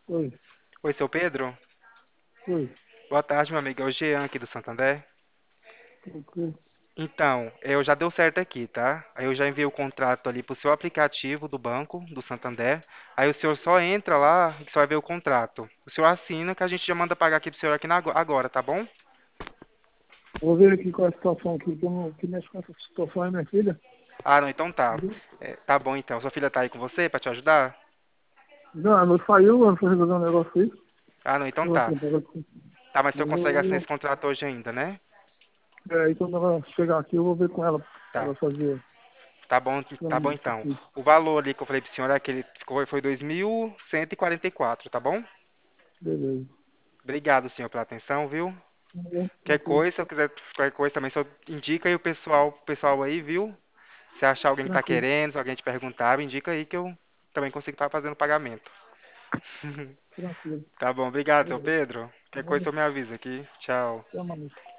Oi, Oi, seu Pedro? oi, Boa tarde, meu amigo. É o Jean aqui do Santander. tranquilo. Então, eu já deu certo aqui, tá? Aí eu já enviei o contrato ali pro seu aplicativo do banco, do Santander. Aí o senhor só entra lá e que você vai ver o contrato. O senhor assina que a gente já manda pagar aqui pro senhor aqui agora, tá bom? Vou ver aqui qual é a situação aqui, que eu não que mexe com essa situação é minha filha. Ah, não, então tá. Entendeu? É, tá bom então. Sua filha tá aí com você pra te ajudar? Não, ela saiu, ela foi resolver um negócio aí. Ah, não, então Eu tá. assim, tava aqui. Tá, mas o senhor Mas consegue assinar esse contrato hoje ainda, né? aí quando ela chegar aqui, eu vou ver com ela, pra Tá. ela fazer Tá bom isso então. aqui. O valor ali que eu falei pro senhor é aquele foi 2.144, tá bom? Beleza. Obrigado, senhor, pela atenção, viu? Tá bom, Qualquer tranquilo. coisa, se eu quiser qualquer coisa também, só indica aí o pessoal aí, viu? Se achar alguém que tá Tranquilo, querendo, se alguém te perguntar, me indica aí que eu também consigo estar fazendo o pagamento. tranquilo. Tá bom, obrigado, seu Beleza. Pedro. Qualquer coisa, Valeu. eu me avisa aqui. Tchau. Até mais.